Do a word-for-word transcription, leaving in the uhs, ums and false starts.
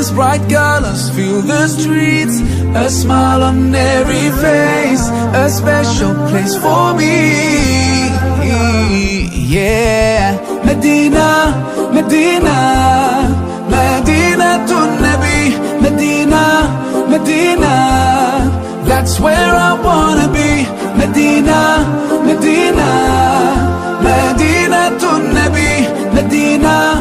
Medina's bright colors fill the streets, a smile on every face, a special place for me. Yeah, Medina, Medina, Medina to Nabi, Medina, Medina, that's where I wanna be. Medina, Medina, Medina to Nabi, Medina.